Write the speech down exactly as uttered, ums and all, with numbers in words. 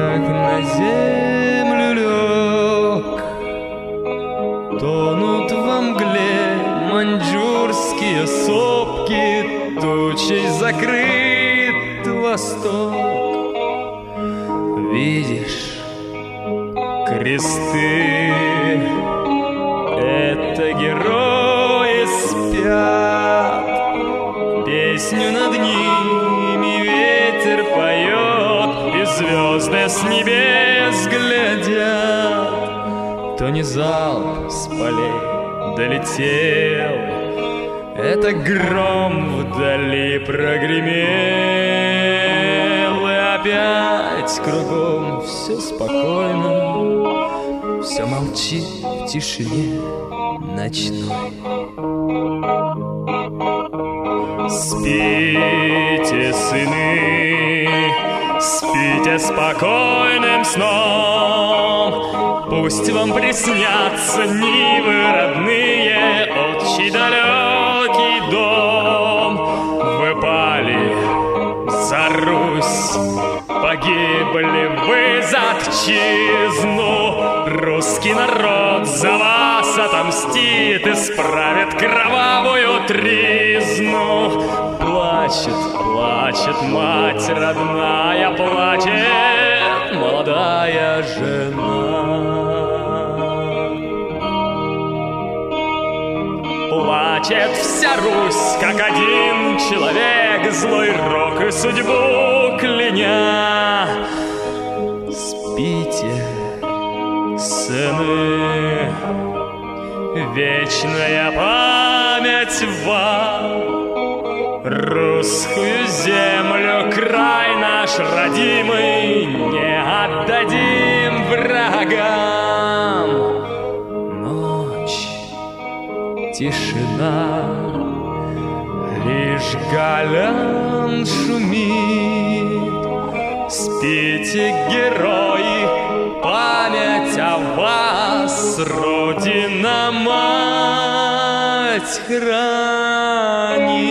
как на землю лег. Тонут во мгле маньчжурские сопки, тучей закрыт восток. Видишь кресты, это герои спят, песню над ними ветер поет, и звезды с небес глядят. То не залп с полей долетел, это гром вдали прогремел, и опять кругом все спокойно, все молчит в тишине ночной. Спите, сыны, спите спокойным сном, пусть вам приснятся нивы родные, отчий далекий дом. Вы пали за Русь, погибли вы за отчизну, русский народ за вас отомстит, исправит кровавую тризну. Плачет, плачет мать родная, плачет молодая жена. Плачет вся Русь, как один человек, злой рок и судьбу кляня. Спите, сыны, вечная память вам. Русскую землю, край наш родимый, не отдадим врагам. Ночь, тишина, лишь галян шумит. Спите, герои, память о вас Родина-мать хранит.